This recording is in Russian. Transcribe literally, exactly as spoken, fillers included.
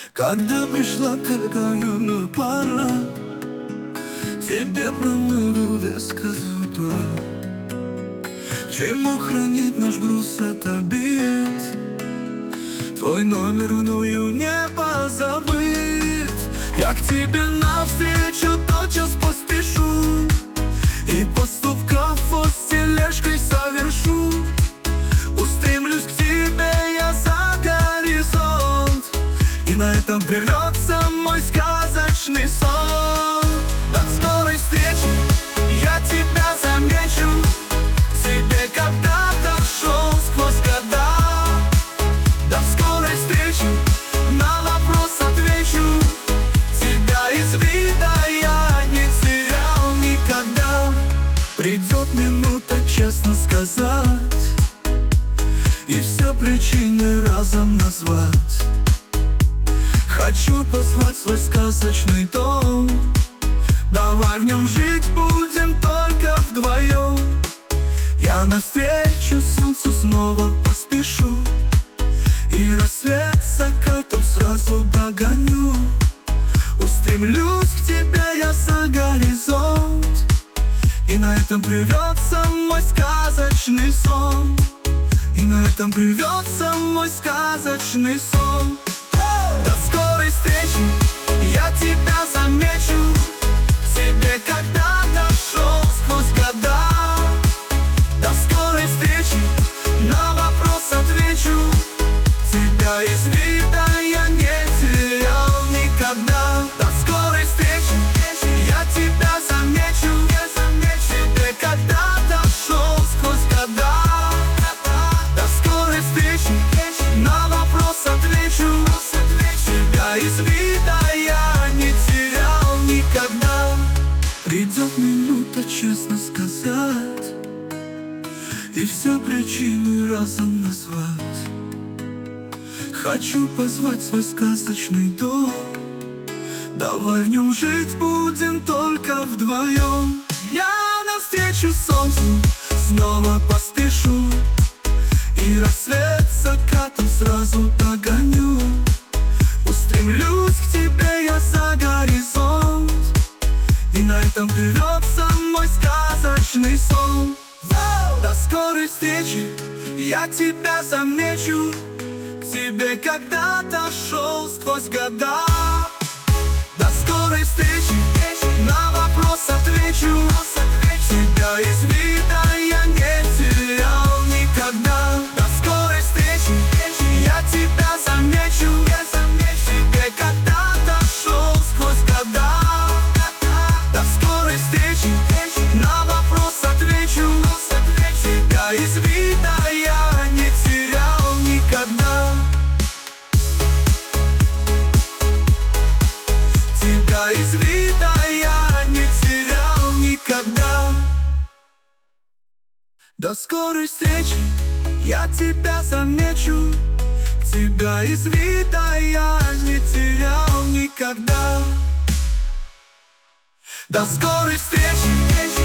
Когда пришла такая пора, тебе промыли сказать пора. Чему хранить наш груз от обид? Твой номер мною не позабыт. Я к тебе навстречу тотчас поспешу, и поступков с тележкой совершу. Устремлюсь к тебе я за горизонт, и на этом прервется мой сказочный сон. До скорой встречи я тебя замечу, тебе когда-то шел сквозь года. До скорой встречи на вопрос отвечу, тебя из вида я не терял никогда. Придет минута честно сказать, и все причины разом назвать. Хочу позвать свой сказочный дом, давай в нем жить будем только вдвоем. Я навстречу солнцу снова поспешу, и рассвет закатом сразу догоню. Устремлюсь к тебе я за горизонт, и на этом прервется мой сказочный сон. И на этом прервется мой сказочный сон. До скорой встречи я тебя замечу, тебе когда-то шел сквозь года. До скорой встречи на вопрос отвечу, тебя из вида я не терял никогда. До скорой встречи я тебя замечу, тебе когда-то шел сквозь года. До скорой встречи на вопрос отвечу, тебя из вида я не терял никогда. Придет минута честно сказать, и все причины разом назвать. Хочу позвать свой сказочный дом, давай в нем жить будем только вдвоем. Я навстречу солнцу снова поспешу, и рассвет закатом сразу догоню. Устремлюсь к тебе я за горизонт, и на этом прервется мой сказочный сон. До скорой встречи я тебя замечу, тебе когда-то шел сквозь года. До скорой встречи на вопрос отвечу, тебя из вида я не терял никогда. До скорой встречи я тебя замечу, тебе когда-то шел сквозь года. До скорой встречи на вопрос отвечу, тебя из вида я не терял никогда. Тебя из вида я не терял никогда. До скорой встречи я тебя замечу, тебя из вида я не терял никогда. До скорой встречи.